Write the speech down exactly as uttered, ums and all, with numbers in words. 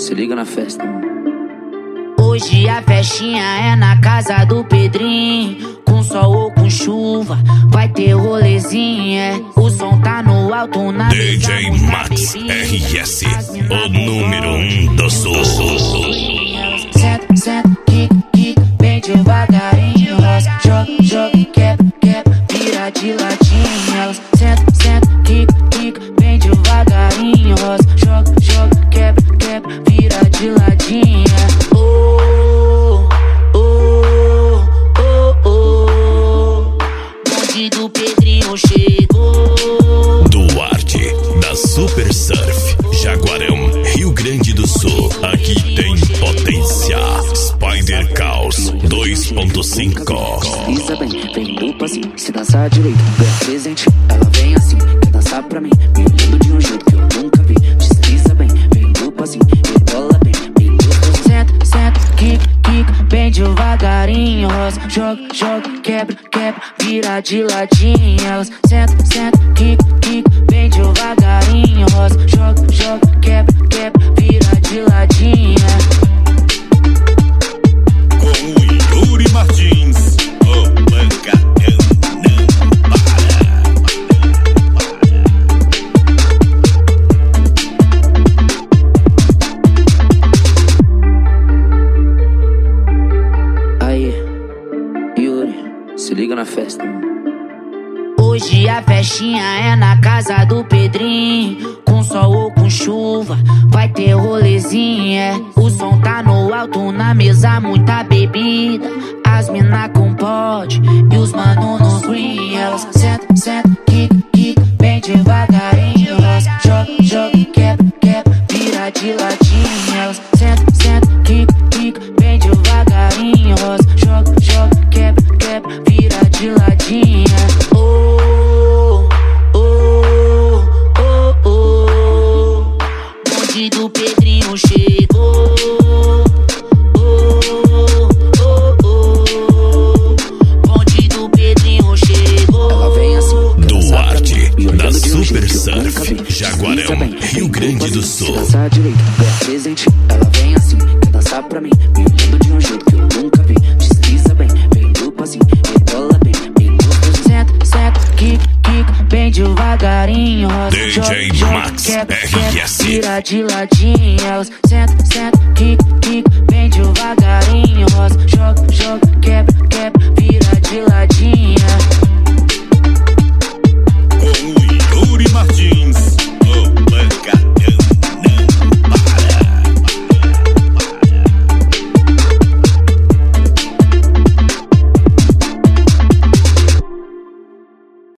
Se liga na festa, mano. Hoje a festinha é na casa do Pedrinho. Com sol ou com chuva, vai ter rolezinho, é. O som tá no alto na D J Max R S, o número um do sul. Senta, senta, kick, kick, bem devagarinho. Roça, joga, joga, quebra, quebra, vira de ladinho. Senta, senta, kick, kick, bem devagarinho. Roça, joga, joga, quebra, quebra, vira de ladinho. Oh, oh, oh, oh. Bonde do Pedrinho chegou. Duarte, da Super Surf, Jaguarão, Rio Grande do Sul. Aqui tem potência. Spider Caos dois ponto cinco. Desliza bem, vem no passinho. Se dançar direito, ganha presente. Ela vem assim, quer dançar pra mim. Me olhando de um jeito que eu nunca vi. Desliza bem, vem no passinho. Rebola bem, bem gostoso. Senta, senta, kick, kick, bem devagarinho. Roça, joga, joga, quebra, quebra, vira de ladinho. Senta, senta, kick, kick, bem devagarinho. Roça, joga, joga, quebra, quebra, vira de ladinho. Com o Yuri Martins, o pancadão não para. Aí, Yuri, se liga na festa, mano. Hoje a festinha é na casa do Pedrinho. Com sol ou com chuva, vai ter rolezinho, é. O som tá no alto, na mesa muita bebida. As mina com pote e os mano no green. Elas senta, senta, kick, kick, bem devagarinho. Elas joga, joga, quebra, quebra, vira de ladinho. Elas senta, senta, kick, kick, bem devagarinho. Elas joga, joga, quebra, quebra, vira de ladinho. Oh, oh, oh, oh. Bonde do Pedrinho chegou. Oh, oh, oh. Bonde do Pedrinho chegou. Ela vem assim, Duarte, da Super Surf, Jaguarão, Rio Grande do Sul. se dançar direito, ganha presente. Ela vem assim, quer dançar pra mim. Me olhando de um jeito que eu nunca vi. Desliza bem, vem no passinho. Rebola bem, bem gostoso. Senta, senta, kick, kick, bem devagarinho. Roça, D J joga, Max quebra, R quebra, S. vira de ladinho. Senta, senta,